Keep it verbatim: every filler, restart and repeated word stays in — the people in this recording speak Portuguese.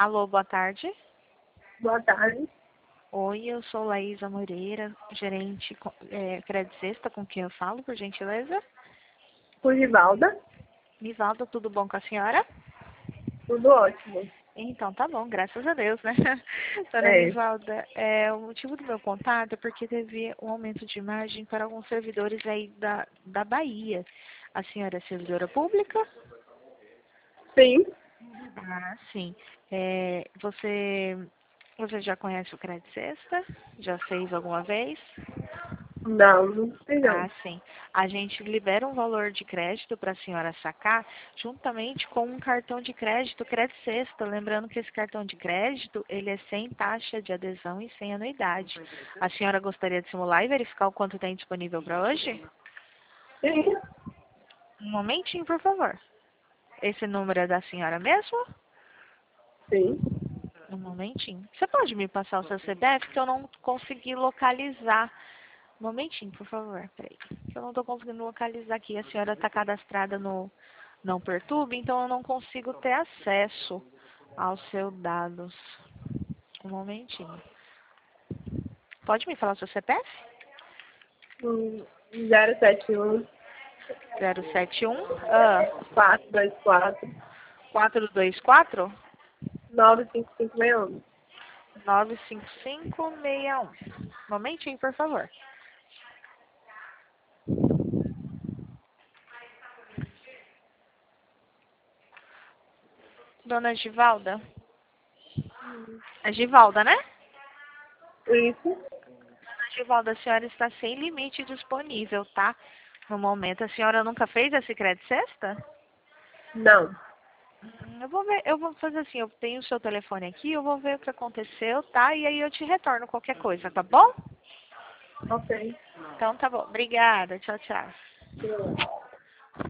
Alô, boa tarde. Boa tarde. Oi, eu sou Laísa Moreira, gerente é, Crédito Sexta, com quem eu falo, por gentileza? Rivalda. Nivalda, tudo bom com a senhora? Tudo ótimo. Então, tá bom, graças a Deus, né? Dona É. Nivalda, é, o motivo do meu contato é porque teve um aumento de margem para alguns servidores aí da, da Bahia. A senhora é servidora pública? Sim. Ah, sim. É, você, você já conhece o Crédito Sexta? Já fez alguma vez? Não, não sei não. Ah, sim. A gente libera um valor de crédito para a senhora sacar, juntamente com um cartão de crédito, Crédito Sexta. Lembrando que esse cartão de crédito, ele é sem taxa de adesão e sem anuidade. A senhora gostaria de simular e verificar o quanto tem disponível para hoje? Sim. Um momentinho, por favor. Esse número é da senhora mesmo? Sim. Um momentinho. Você pode me passar o seu C P F, que eu não consegui localizar. Um momentinho, por favor. Peraí. Eu não estou conseguindo localizar aqui. A senhora está cadastrada no Não Perturbe, então eu não consigo ter acesso aos seus dados. Um momentinho. Pode me falar o seu C P F? Hum, zero sete um, zero sete um ah, quatro dois quatro, quatro dois quatro nove cinco cinco seis um. nove cinco cinco seis um. Um momentinho, por favor. Dona Givalda? É Givalda, né? Isso? Givalda, a senhora está sem limite disponível, tá? No momento. A senhora nunca fez esse crédito sexta? Não. Hum, Eu vou ver, eu vou fazer assim, eu tenho o seu telefone aqui, eu vou ver o que aconteceu, tá? E aí eu te retorno qualquer coisa, tá bom? Ok. Então tá bom. Obrigada. Tchau, tchau. Sim.